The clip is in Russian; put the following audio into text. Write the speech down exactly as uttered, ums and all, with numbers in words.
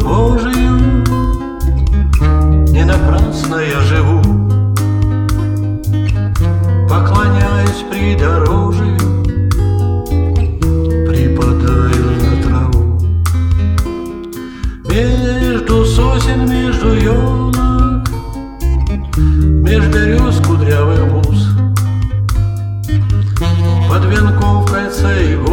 Божию не напрасно я живу, поклоняюсь придорожью, припадаю на траву. Между сосен, между елок, меж берез кудрявых бус, под венком в кольце и